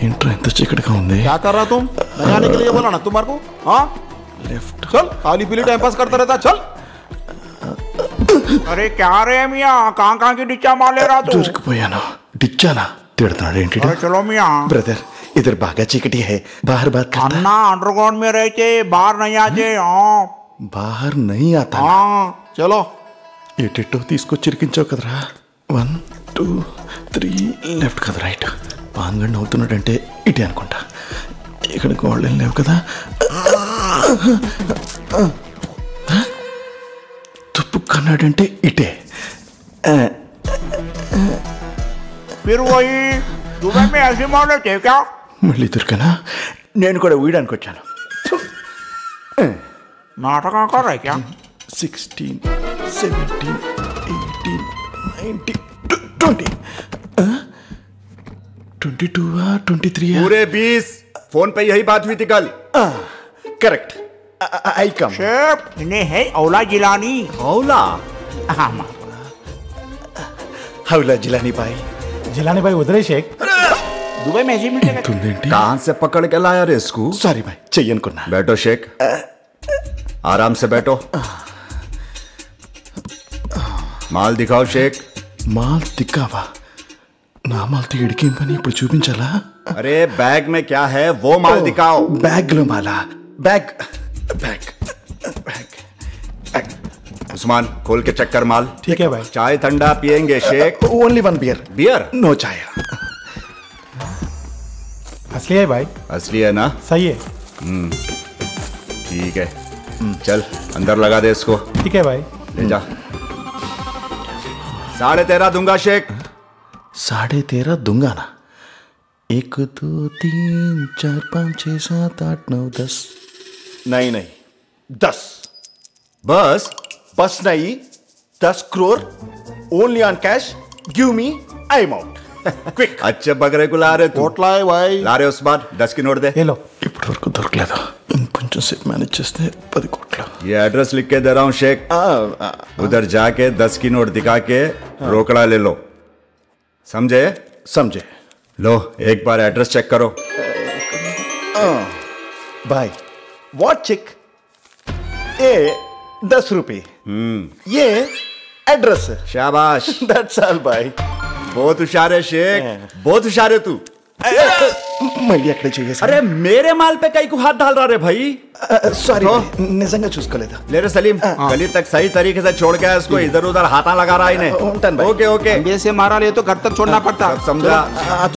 ఏంట్రా ఎంత చీకటిగా ఉంది. क्या कर रहा तुम? नहीं आने के लिए बोला ना तुम्हारे को. हाँ లెఫ్ట్ चल खाली पीली टाइम पास करता रहता चल. अरे क्या रे मियाँ कहाँ की डिच्चा मार ले रहा तू? దొరికిపోయాను. డిచ్చానా తిడుతున్నాడు ఏంటి? अरे चलो मियाँ. బ్రదర్ ఇద్దరు బాగా చీకటి హై బాహర్ బాత్ కర్నా. अन्ना अंडरग्राउंड में रहते बाहर नहीं आते. हाँ బాహర్ నహీ ఆతా. हाँ चलो ఎటెట్టో తీసుకొచ్చి ఇరికించావు కదరా. 1 2 3 లెఫ్ట్ కదా రైట్. పాంగడ్ అవుతున్నాడంటే ఇటే అనుకుంటా. ఇక్కడ గోల్డెన్ లేవు కదా. తుప్పు కన్నాడంటే ఇటే. फिर वही दुबई में ऐसे मार लेते क्या? మళ్ళీ దొరికనా? నేను కూడా వీయడానికి వచ్చాను. नाटक कर रहे क्या? 16 17 18 19 20 22 23 पूरे 20 फोन पे यही बात हुई थी कल. Correct I come. शेफ इन्हें है औला जिलानी. हौला हाँ माँ. हौला जिलानी भाई. जिलानी भाई उधर ही शेख. दुबई में ऐसे मिलते क्या? తుందేంటి? कहाँ से पकड़ के लाया रे इसको? సారీ భాయ్ చెయ్యనుకున్నా. बैठो शेख, आराम से बैठो. माल दिखाओ शेख. మాల్ తిక్కావా? నా మాల్ తీయడికేం పని ఇప్పుడు చూపించాలా? अरे बैग में क्या है वो माल दिखाओ. బ్యాగ్ లో మాలా? Bag bag bag. उस्मान खोल के चेक कर माल. ठीक है भाई. चाय ठंडा पियेंगे Sheikh? Only 1 beer. Beer no చాయ్. असली है भाई. असली है ना? सही है. ठीक है चल अंदर लगा दे इसको. ठीक है भाई. ले जा. 13.5 दूंगा शेख. 13.5 दूंगा ना. 1 2 3 4 5 6 7 8 9 10. नहीं नहीं 10. बस बस नहीं 10 crore only on cash. Give me I am out quick. अच्छे बकरे को ला रहे तू. कोटला है भाई. ला रहे उस्मान 10 की नोट दे. ये लो. ఇప్పటి వరకు దొరకలేదు. ఇంకొంచెం సేపు మేనేజ్ చేస్తే 10 కోట్లు. ये एड्रेस लिख के दे रहा हूँ शेख. उधर जाके 10 की नोट दिखा के रोकड़ा ले लो. समझे? समझे लो एक बार एड्रेस चेक करो. भाई वॉट चिक. ये 10 रुपये. ये एड्रेस. शाबाश. दैट्स ऑल भाई. बहुत होशियार है शेख. बहुत होशियार है तू. మళ్ళీ ఎక్కడ చేయేసా? अरे मेरे माल पे कई को हाथ डाल रहा रे भाई. సారీ तो? నిజంగా చూసుకోలేదా? ले रे सलीम गली तक सही तरीके से छोड़ गया इसको. इधर उधर हाथा लगा रहा है इन्हें. ఉంటాను भाई. ओके ओके अंडे से मारा ले तो घर तक छोड़ना पड़ता. सब समझा.